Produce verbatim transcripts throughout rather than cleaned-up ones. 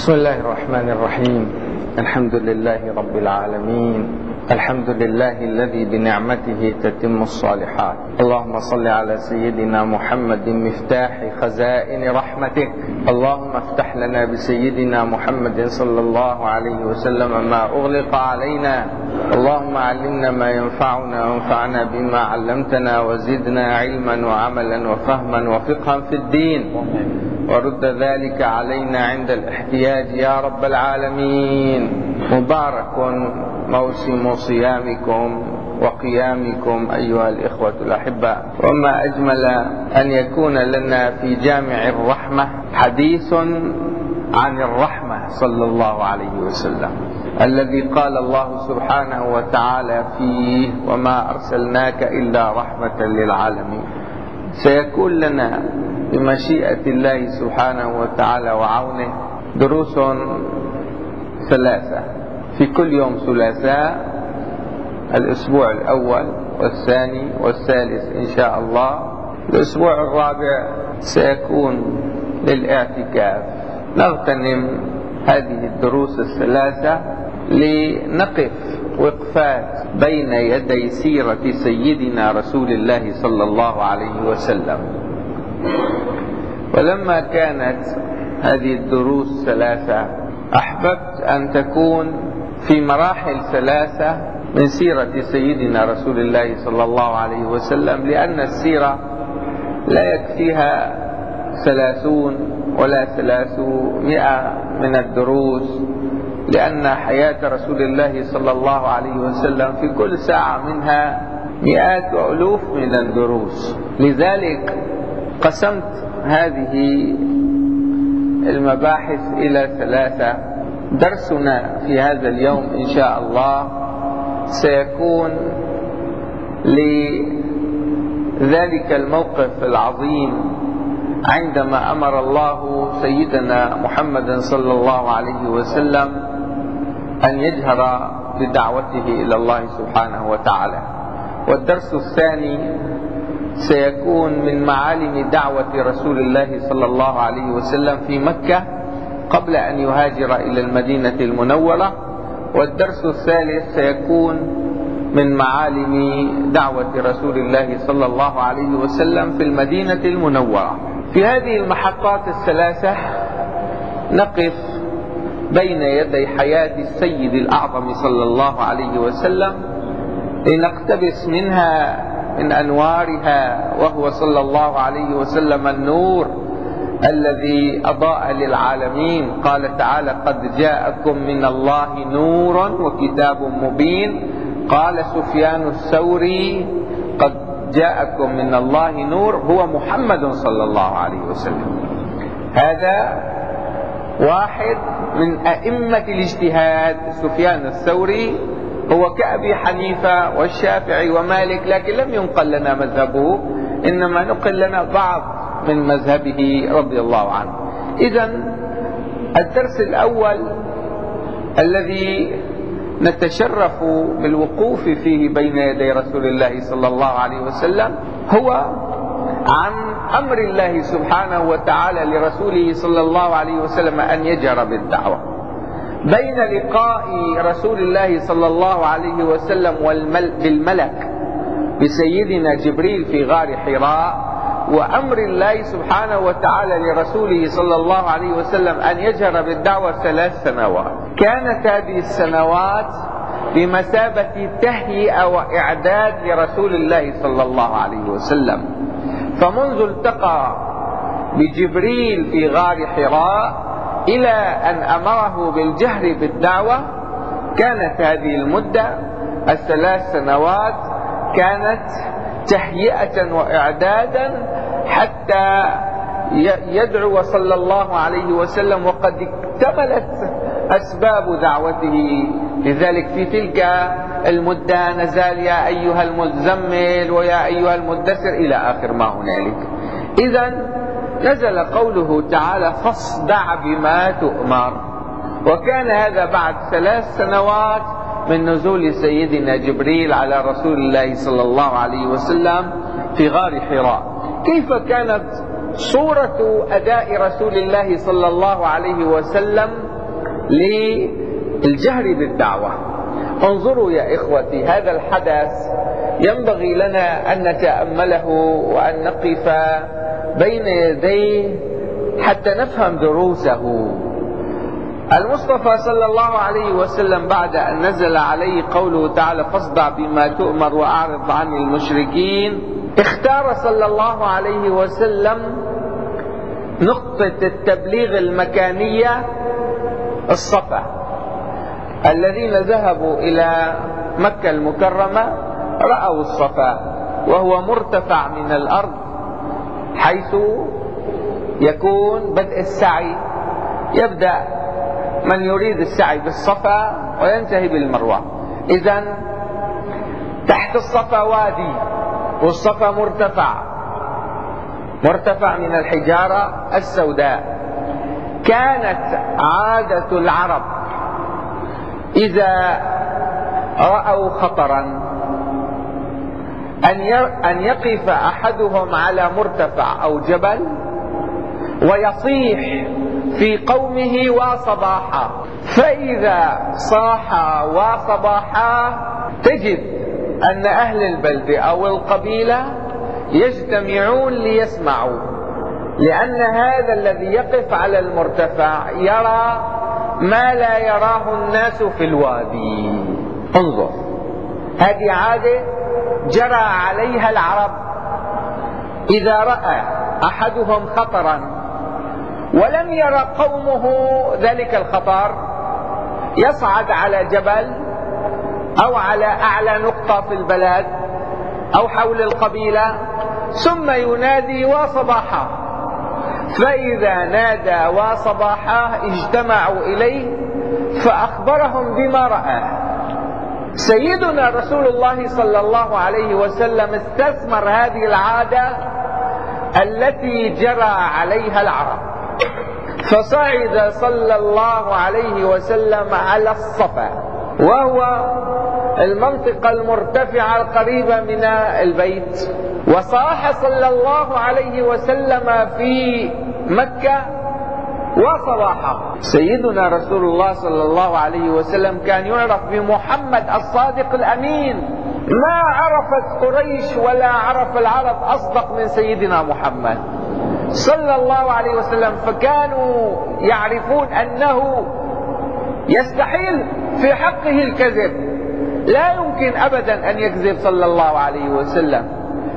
بسم الله الرحمن الرحيم. الحمد لله رب العالمين، الحمد لله الذي بنعمته تتم الصالحات. اللهم صل على سيدنا محمد مفتاح خزائن رحمتك. اللهم افتح لنا بسيدنا محمد صلى الله عليه وسلم ما أغلق علينا. اللهم علمنا ما ينفعنا وانفعنا بما علمتنا وزدنا علما وعملا وفهما وفقها في الدين، ورد ذلك علينا عند الاحتياج يا رب العالمين. مبارك موسم صيامكم وقيامكم أيها الإخوة الأحباء، وما أجمل أن يكون لنا في جامع الرحمة حديث عن الرحمة صلى الله عليه وسلم، الذي قال الله سبحانه وتعالى فيه: وما أرسلناك إلا رحمة للعالمين. سيكون لنا بمشيئة الله سبحانه وتعالى وعونه دروس ثلاثة في كل يوم ثلاثاء، الأسبوع الأول والثاني والثالث إن شاء الله. الأسبوع الرابع سيكون للاعتكاف. نغتنم هذه الدروس الثلاثة لنقف وقفات بين يدي سيرة سيدنا رسول الله صلى الله عليه وسلم. ولما كانت هذه الدروس ثلاثة أحببت أن تكون في مراحل ثلاثة من سيرة سيدنا رسول الله صلى الله عليه وسلم، لأن السيرة لا يكفيها ثلاثون ولا ثلاثمائة من الدروس، لأن حياة رسول الله صلى الله عليه وسلم في كل ساعة منها مئات وألوف من الدروس. لذلك قسمت هذه المباحث إلى ثلاثة. درسنا في هذا اليوم إن شاء الله سيكون لذلك الموقف العظيم عندما أمر الله سيدنا محمد صلى الله عليه وسلم أن يجهر بدعوته إلى الله سبحانه وتعالى. والدرس الثاني سيكون من معالم دعوة رسول الله صلى الله عليه وسلم في مكة قبل أن يهاجر إلى المدينة المنورة. والدرس الثالث سيكون من معالم دعوة رسول الله صلى الله عليه وسلم في المدينة المنورة. في هذه المحطات الثلاثة نقف بين يدي حياة السيد الأعظم صلى الله عليه وسلم لنقتبس منها من أنوارها، وهو صلى الله عليه وسلم النور الذي أضاء للعالمين. قال تعالى: قد جاءكم من الله نور وكتاب مبين. قال سفيان الثوري: قد جاءكم من الله نور، هو محمد صلى الله عليه وسلم. هذا واحد من أئمة الاجتهاد. سفيان الثوري هو كأبي حنيفة والشافعي ومالك، لكن لم ينقل لنا مذهبه، إنما نقل لنا بعض من مذهبه رضي الله عنه. إذن الدرس الأول الذي نتشرف بالوقوف فيه بين يدي رسول الله صلى الله عليه وسلم هو عن أمر الله سبحانه وتعالى لرسوله صلى الله عليه وسلم أن يجهر بالدعوة. بين لقاء رسول الله صلى الله عليه وسلم بالملك بسيدنا جبريل في غار حراء وأمر الله سبحانه وتعالى لرسوله صلى الله عليه وسلم أن يجهر بالدعوة ثلاث سنوات. كانت هذه السنوات بمثابة تهيئة وإعداد لرسول الله صلى الله عليه وسلم. فمنذ التقى بجبريل في غار حراء إلى أن أمره بالجهر بالدعوة كانت هذه المدة الثلاث سنوات كانت تهيئة وإعدادا حتى يدعو صلى الله عليه وسلم، وقد اكتملت أسباب دعوته. لذلك في تلك المدة نزال: يا أيها المزمل ويا أيها المدثر إلى آخر ما هنالك. إذن نزل قوله تعالى: فاصدع بما تؤمر. وكان هذا بعد ثلاث سنوات من نزول سيدنا جبريل على رسول الله صلى الله عليه وسلم في غار حراء. كيف كانت صورة أداء رسول الله صلى الله عليه وسلم للجهر بالدعوة. انظروا يا إخوتي، هذا الحدث ينبغي لنا أن نتأمله وأن نقف بين يديه حتى نفهم دروسه. المصطفى صلى الله عليه وسلم بعد أن نزل عليه قوله تعالى فاصدع بما تؤمر وأعرض عن المشركين، اختار صلى الله عليه وسلم نقطة التبليغ المكانية الصفا. الذين ذهبوا إلى مكة المكرمة رأوا الصفا وهو مرتفع من الأرض حيث يكون بدء السعي، يبدأ من يريد السعي بالصفا وينتهي بالمروة. إذن تحت الصفا وادي، والصفا مرتفع مرتفع من الحجارة السوداء. كانت عادة العرب إذا رأوا خطرا أن يقف أحدهم على مرتفع أو جبل ويصيح في قومه وصباحا، فإذا صاح وصباحا تجد أن أهل البلدة أو القبيلة يجتمعون ليسمعوا، لأن هذا الذي يقف على المرتفع يرى ما لا يراه الناس في الوادي. انظر، هذه عادة جرى عليها العرب. إذا رأى أحدهم خطرا ولم يرى قومه ذلك الخطر يصعد على جبل أو على أعلى نقطة في البلد أو حول القبيلة ثم ينادي وصباحا، فإذا نادى وصباحا اجتمعوا إليه فأخبرهم بما رأى. سيدنا رسول الله صلى الله عليه وسلم استثمر هذه العادة التي جرى عليها العرب، فصعد صلى الله عليه وسلم على الصفا، وهو المنطقة المرتفعة القريبة من البيت، وصاح صلى الله عليه وسلم في مكة وصباحا. سيدنا رسول الله صلى الله عليه وسلم كان يعرف بمحمد الصادق الأمين. ما عرفت قريش ولا عرف العرب أصدق من سيدنا محمد صلى الله عليه وسلم، فكانوا يعرفون أنه يستحيل في حقه الكذب، لا يمكن أبدا أن يكذب صلى الله عليه وسلم.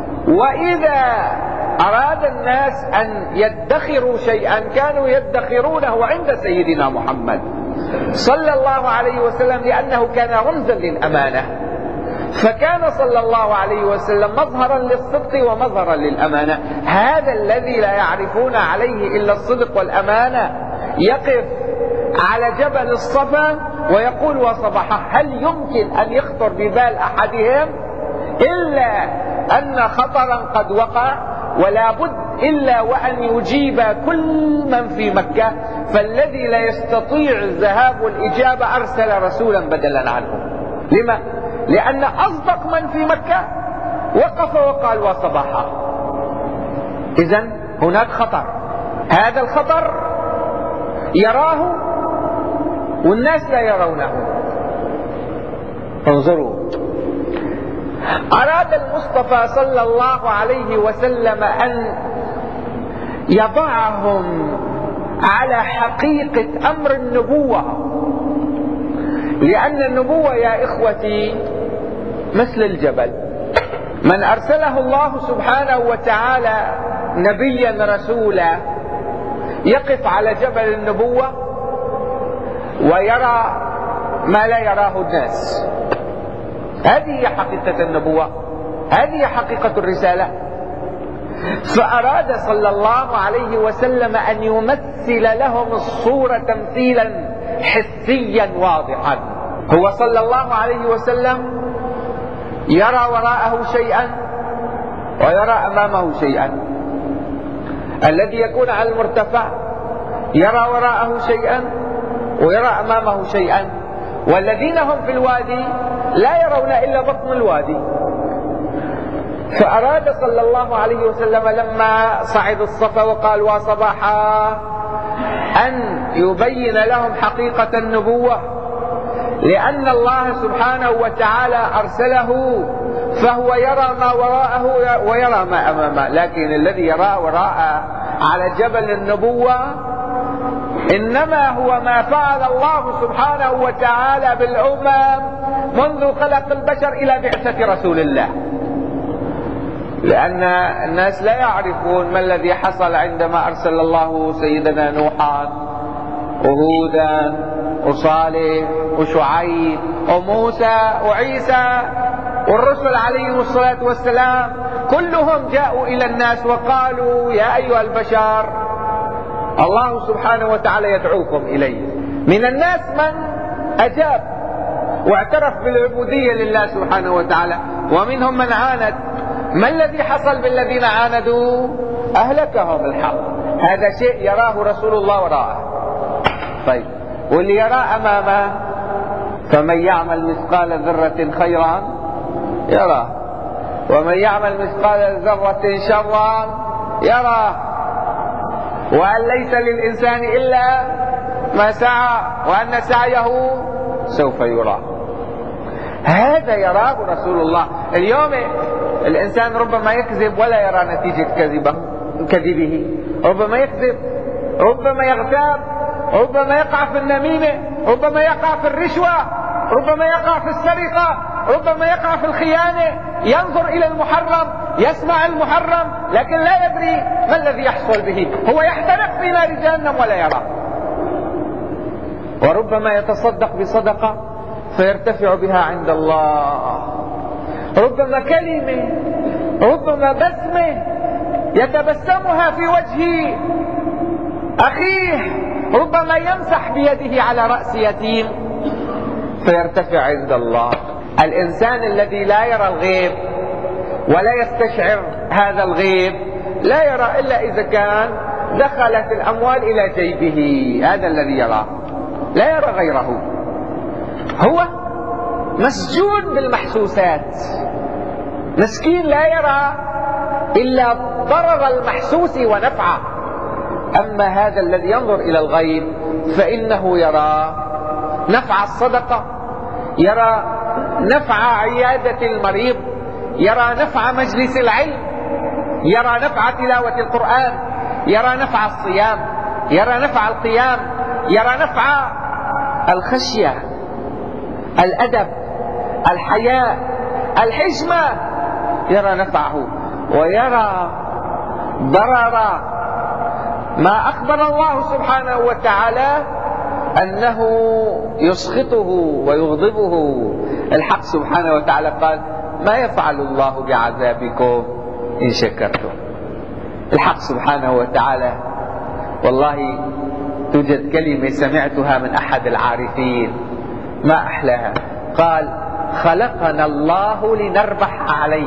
وإذا أراد الناس أن يدخروا شيئا كانوا يدخرونه عند سيدنا محمد صلى الله عليه وسلم، لأنه كان رمزا للأمانة، فكان صلى الله عليه وسلم مظهرا للصدق ومظهرا للأمانة. هذا الذي لا يعرفون عليه إلا الصدق والأمانة يقف على جبل الصفا ويقول وصباحا. هل يمكن أن يخطر ببال أحدهم إلا أن خطرا قد وقع، ولا بد إلا وأن يجيب كل من في مكة، فالذي لا يستطيع الذهاب والإجابة أرسل رسولا بدلا عنه. لما؟ لأن أصدق من في مكة وقف وقال وصباحا. إذن هناك خطر، هذا الخطر يراه والناس لا يرونه. انظروا، أراد المصطفى صلى الله عليه وسلم أن يضعهم على حقيقة أمر النبوة، لأن النبوة يا إخوتي مثل الجبل. من أرسله الله سبحانه وتعالى نبيا رسولا يقف على جبل النبوة ويرى ما لا يراه الناس. هذه هي حقيقة النبوة، هذه هي حقيقة الرسالة. فأراد صلى الله عليه وسلم أن يمثل لهم الصورة تمثيلا حسيا واضحا. هو صلى الله عليه وسلم يرى وراءه شيئا ويرى أمامه شيئا. الذي يكون على المرتفع يرى وراءه شيئا ويرى أمامه شيئا، والذين هم في الوادي لا يرون إلا بطن الوادي. فأراد صلى الله عليه وسلم لما صعد الصفا وقال وصباحا أن يبين لهم حقيقة النبوة، لأن الله سبحانه وتعالى أرسله فهو يرى ما وراءه ويرى ما أمامه، لكن الذي يرى وراءه على جبل النبوة إنما هو ما فعل الله سبحانه وتعالى بالأمم منذ خلق البشر إلى بعثة رسول الله، لأن الناس لا يعرفون ما الذي حصل عندما أرسل الله سيدنا نوحا وهودا وصالح وشعيب وموسى وعيسى والرسل عليهم الصلاة والسلام، كلهم جاءوا إلى الناس وقالوا يا أيها البشر الله سبحانه وتعالى يدعوكم إليه. من الناس من أجاب واعترف بالعبودية لله سبحانه وتعالى، ومنهم من عاند. ما الذي حصل بالذين عاندوا؟ أهلكهم الحق. هذا شيء يراه رسول الله وراءه. طيب، واللي يرى أمامه فمن يعمل مثقال ذرة خيرا يراه، ومن يعمل مثقال ذرة شرا يراه، وأن ليس للإنسان إلا ما سعى وأن سعيه سوف يرى. هذا يراه رسول الله. اليوم الإنسان ربما يكذب ولا يرى نتيجة كذبه كذبه، ربما يكذب، ربما يغتاب، ربما يقع في النميمة، ربما يقع في الرشوة، ربما يقع في السرقة، ربما يقع في الخيانة، ينظر إلى المحرم، يسمع المحرم، لكن لا يدري ما الذي يحصل به. هو يحترق في نار جهنم ولا يرى. وربما يتصدق بصدقة فيرتفع بها عند الله، ربما كلمة، ربما بسمة يتبسمها في وجه أخيه، ربما يمسح بيده على رأس يتيم فيرتفع عند الله. الإنسان الذي لا يرى الغيب ولا يستشعر هذا الغيب لا يرى إلا إذا كان دخلت الأموال إلى جيبه، هذا الذي يراه، لا يرى غيره. هو مسجون بالمحسوسات، مسكين لا يرى إلا ضرر المحسوس ونفعه. أما هذا الذي ينظر إلى الغيب فإنه يرى نفع الصدقة، يرى نفع عيادة المريض، يرى نفع مجلس العلم، يرى نفع تلاوة القرآن، يرى نفع الصيام، يرى نفع القيام، يرى نفع الخشية، الأدب، الحياء، الحشمة، يرى نفعه، ويرى ضرر ما أخبر الله سبحانه وتعالى أنه يسخطه ويغضبه. الحق سبحانه وتعالى قال ما يفعل الله بعذابكم إن شكرتم. الحق سبحانه وتعالى والله توجد كلمة سمعتها من أحد العارفين ما أحلاها، قال خلقنا الله لنربح عليه،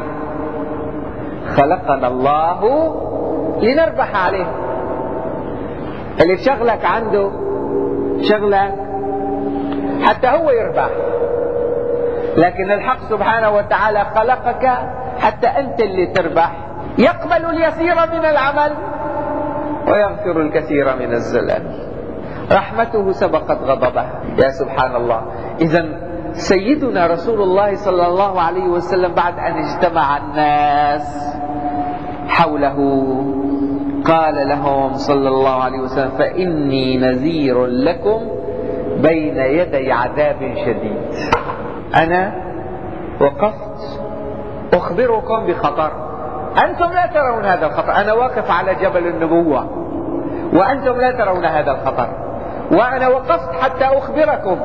خلقنا الله لنربح عليه. اللي شغلك عنده شغلك حتى هو يربح، لكن الحق سبحانه وتعالى خلقك حتى أنت اللي تربح. يقبل اليسير من العمل ويغفر الكثير من الزلل، رحمته سبقت غضبه. يا سبحان الله. إذن سيدنا رسول الله صلى الله عليه وسلم بعد أن اجتمع الناس حوله قال لهم صلى الله عليه وسلم فإني نذير لكم بين يدي عذاب شديد. أنا وقفت أخبركم بخطر، أنتم لا ترون هذا الخطر، أنا واقف على جبل النبوة وأنتم لا ترون هذا الخطر، وأنا وقفت حتى أخبركم.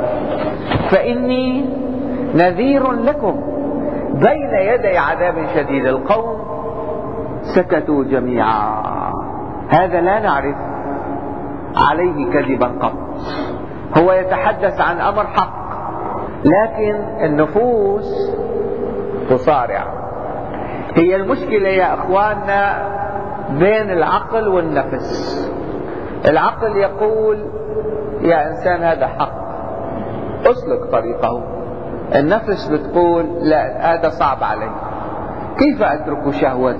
فإني نذير لكم بين يدي عذاب شديد. القوم سكتوا جميعا. هذا لا نعرف عليه كذبا قط، هو يتحدث عن أمر حق، لكن النفوس تصارع. هي المشكلة يا أخواننا بين العقل والنفس. العقل يقول يا إنسان هذا حق أسلك طريقه، النفس بتقول لا هذا صعب علي، كيف أترك شهوتي، كيف أترك ما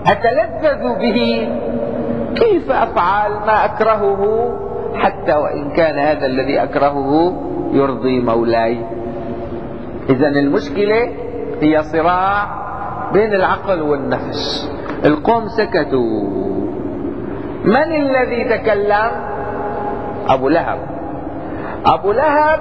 أتلذذ به، كيف أفعل ما أكرهه حتى وإن كان هذا الذي أكرهه يرضي مولاي؟ إذن المشكلة هي صراع بين العقل والنفس. القوم سكتوا. من الذي تكلم؟ أبو لهب. أبو لهب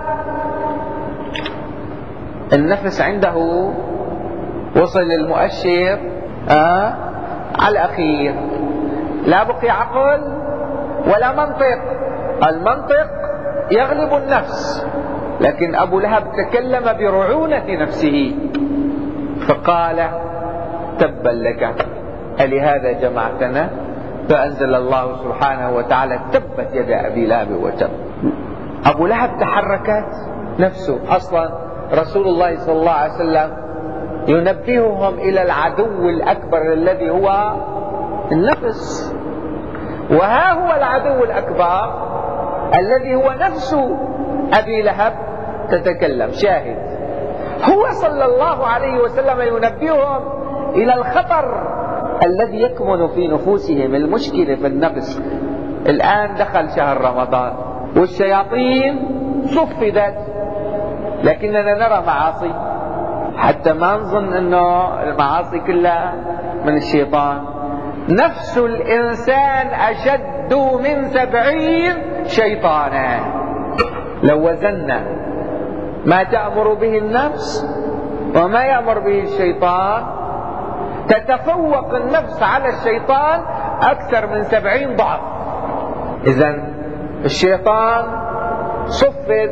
النفس عنده وصل المؤشر آه على الأخير، لا بقي عقل ولا منطق. المنطق يغلب النفس، لكن أبو لهب تكلم برعونة نفسه فقال: تبا لك ألهذا جمعتنا؟ فأنزل الله سبحانه وتعالى: تبت يد أبي لهب وتب. أبو لهب تحركت نفسه. أصلا رسول الله صلى الله عليه وسلم ينبههم إلى العدو الأكبر الذي هو النفس، وها هو العدو الأكبر الذي هو نفس أبي لهب تتكلم. شاهد، هو صلى الله عليه وسلم ينبههم إلى الخطر الذي يكمن في نفوسهم. المشكلة في النفس. الآن دخل شهر رمضان والشياطين صفدت، لكننا نرى معاصي، حتى ما نظن أنه المعاصي كلها من الشيطان. نفس الإنسان أشد من سبعين شيطانا. لو وزنا ما تأمر به النفس وما يأمر به الشيطان، تتفوق النفس على الشيطان أكثر من سبعين ضعف. إذن الشيطان صفد،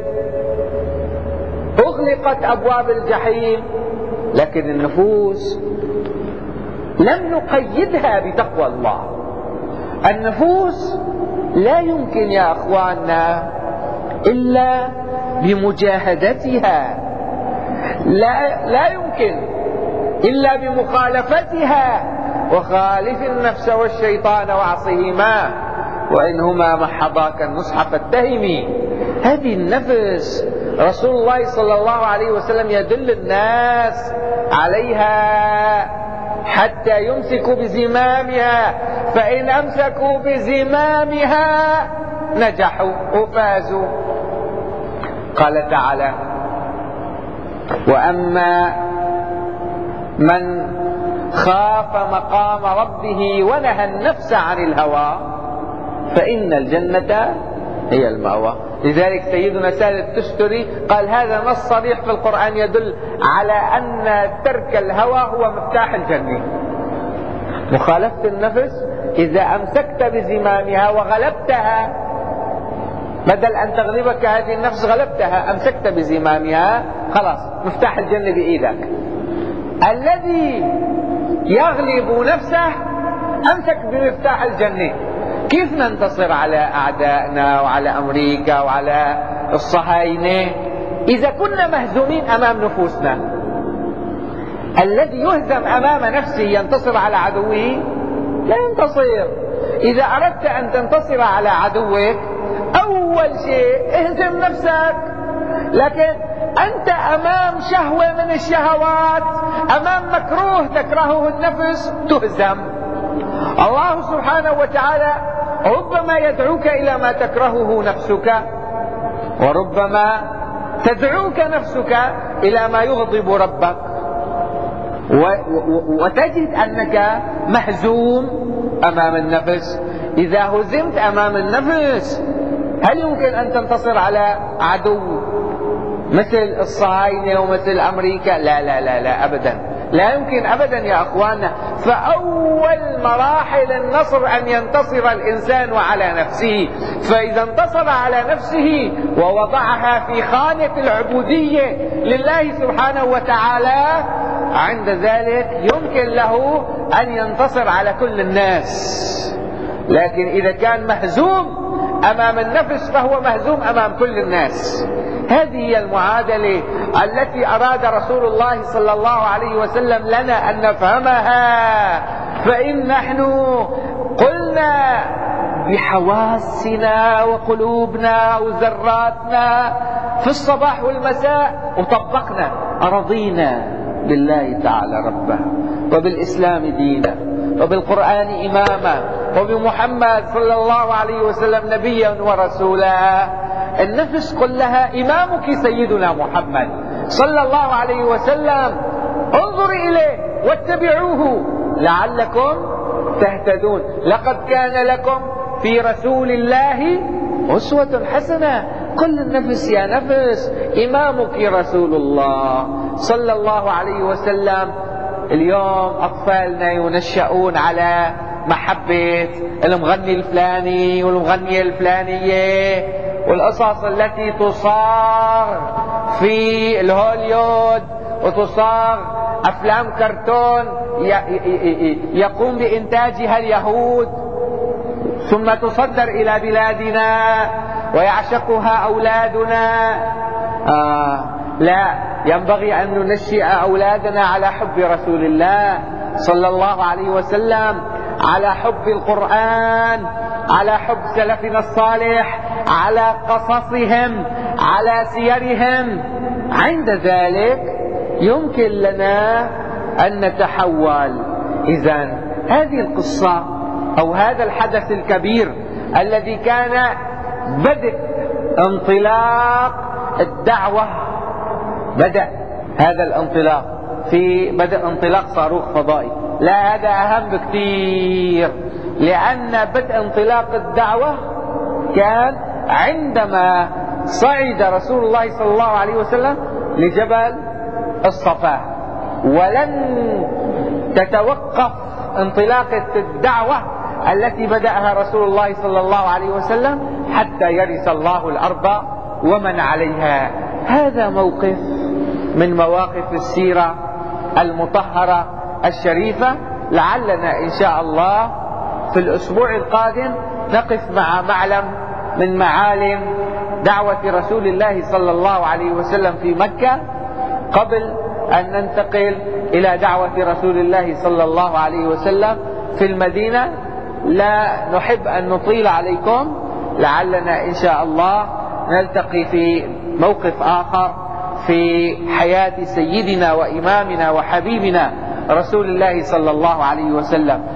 أغلقت أبواب الجحيم، لكن النفوس لم نقيدها بتقوى الله. النفوس لا يمكن يا أخواننا إلا بمجاهدتها، لا, لا يمكن إلا بمخالفتها. وخالف النفس والشيطان وعصهما وإنهما محضاك النصح فاتهمي. هذه النفس رسول الله صلى الله عليه وسلم يدل الناس عليها حتى يمسكوا بزمامها، فإن أمسكوا بزمامها نجحوا وفازوا. قال تعالى: وأما من خاف مقام ربه ونهى النفس عن الهوى فإن الجنة هي المأوى. لذلك سيدنا سهل التستري قال: هذا نص صريح في القرآن يدل على أن ترك الهوى هو مفتاح الجنة. مخالفة النفس، إذا أمسكت بزمامها وغلبتها، بدل أن تغلبك هذه النفس غلبتها، أمسكت بزمامها، خلاص مفتاح الجنة بإيدك. الذي يغلب نفسه أمسك بمفتاح الجنة. كيف ننتصر على أعدائنا وعلى أمريكا وعلى الصهاينة إذا كنا مهزومين أمام نفوسنا؟ الذي يهزم أمام نفسه ينتصر على عدوه؟ لا ينتصر. إذا أردت أن تنتصر على عدوك أول شيء اهزم نفسك. لكن أنت أمام شهوة من الشهوات، أمام مكروه تكرهه النفس، تهزم. الله سبحانه وتعالى ربما يدعوك إلى ما تكرهه نفسك، وربما تدعوك نفسك إلى ما يغضب ربك، وتجد أنك مهزوم أمام النفس. إذا هزمت أمام النفس هل يمكن أن تنتصر على عدو مثل الصهاينة ومثل أمريكا؟ لا لا لا لا أبدا، لا يمكن أبدا يا أخواننا. فأول مراحل النصر أن ينتصر الإنسان على نفسه. فإذا انتصر على نفسه ووضعها في خانة العبودية لله سبحانه وتعالى، عند ذلك يمكن له أن ينتصر على كل الناس. لكن إذا كان مهزوم أمام النفس فهو مهزوم أمام كل الناس. هذه هي المعادلة التي أراد رسول الله صلى الله عليه وسلم لنا أن نفهمها. فإن نحن قلنا بحواسنا وقلوبنا وذراتنا في الصباح والمساء وطبقنا، رضينا بالله تعالى ربا وبالإسلام دينا وبالقرآن إماما وبمحمد صلى الله عليه وسلم نبيا ورسولا. النفس كلها إمامك سيدنا محمد صلى الله عليه وسلم، انظر إليه واتبعوه لعلكم تهتدون. لقد كان لكم في رسول الله أسوة حسنة. كل النفس يا نفس إمامك رسول الله صلى الله عليه وسلم. اليوم أطفالنا ينشأون على محبة المغني الفلاني والمغنية الفلانية والقصص التي تصار في الهوليود وتصار أفلام كرتون يقوم بإنتاجها اليهود ثم تصدر إلى بلادنا ويعشقها أولادنا. آه لا، ينبغي أن ننشئ أولادنا على حب رسول الله صلى الله عليه وسلم، على حب القرآن، على حب سلفنا الصالح، على قصصهم، على سيرهم. عند ذلك يمكن لنا أن نتحول. إذن هذه القصة أو هذا الحدث الكبير الذي كان بدء انطلاق الدعوة، بدأ هذا الانطلاق في بدء انطلاق صاروخ فضائي. لا، هذا أهم بكثير، لأن بدء انطلاق الدعوة كان عندما صعد رسول الله صلى الله عليه وسلم لجبل الصفا. ولن تتوقف انطلاقة الدعوة التي بدأها رسول الله صلى الله عليه وسلم حتى يرث الله الأرض ومن عليها. هذا موقف من مواقف السيرة المطهرة الشريفة. لعلنا إن شاء الله في الأسبوع القادم نقف مع معلم من معالم دعوة رسول الله صلى الله عليه وسلم في مكة قبل أن ننتقل إلى دعوة رسول الله صلى الله عليه وسلم في المدينة. لا نحب أن نطيل عليكم، لعلنا إن شاء الله نلتقي في موقف آخر في حياة سيدنا وإمامنا وحبيبنا رسول الله صلى الله عليه وسلم.